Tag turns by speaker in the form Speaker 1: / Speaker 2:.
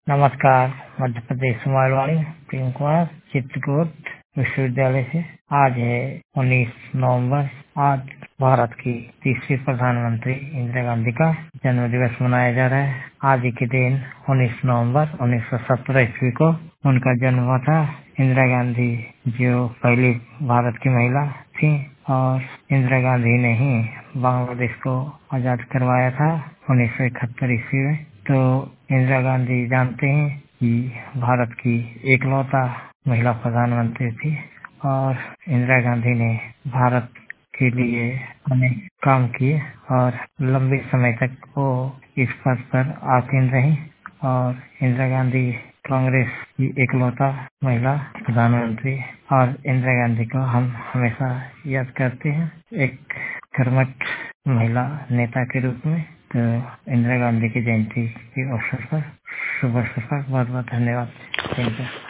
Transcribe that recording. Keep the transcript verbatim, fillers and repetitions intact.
Speaker 1: नमस्कार। मध्य प्रदेश समाजवाणी प्रेम कुमार चित्रकूट विश्वविद्यालय से। आज है उन्नीस नवंबर। आज भारत की तीसरी प्रधानमंत्री इंदिरा गांधी का जन्म दिवस मनाया जा रहा है। आज ही के दिन उन्नीस नवंबर उन्नीस सौ सत्रह ईस्वी को उनका जन्म हुआ था। इंदिरा गांधी जो पहली भारत की महिला थी और इंदिरा गांधी ने ही बांग्लादेश को आजाद करवाया था उन्नीस सौ इकहत्तर ईस्वी में। तो इंदिरा गांधी जानते हैं कि भारत की एकलौता महिला प्रधानमंत्री थी और इंदिरा गांधी ने भारत के लिए अनेक काम किए और लंबे समय तक वो इस पद पर आसीन रही और इंदिरा गांधी कांग्रेस की एकलौता महिला प्रधानमंत्री और इंदिरा गांधी को हम हमेशा याद करते हैं एक कर्मठ महिला नेता के रूप में। तो इंदिरा गांधी की जयंती के अवसर पर शुभ अवसर पर बहुत बहुत धन्यवाद। Thank you.